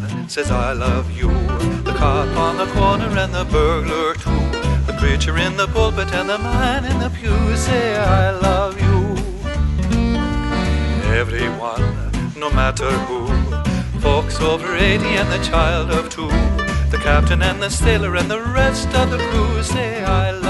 says I love you. The cop on the corner and the burglar too. The preacher in the pulpit and the man in the pew say I love you. Everyone, no matter who, folks over 80 and the child of 2, the captain and the sailor and the rest of the crew say I love you.